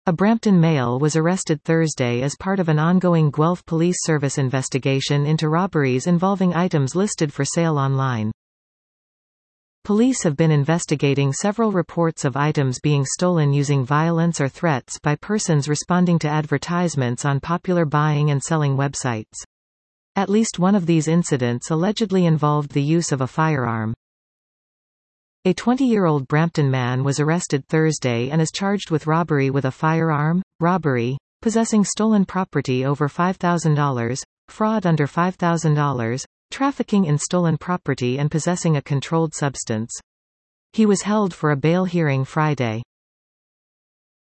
A Brampton male was arrested Thursday as part of an ongoing Guelph Police Service investigation into robberies involving items listed for sale online. Police have been investigating several reports of items being stolen using violence or threats by persons responding to advertisements on popular buying and selling websites. At least one of these incidents allegedly involved the use of a firearm. A 20-year-old Brampton man was arrested Thursday and is charged with robbery with a firearm, robbery, possessing stolen property over $5,000, fraud under $5,000, trafficking in stolen property and possessing a controlled substance. He was held for a bail hearing Friday.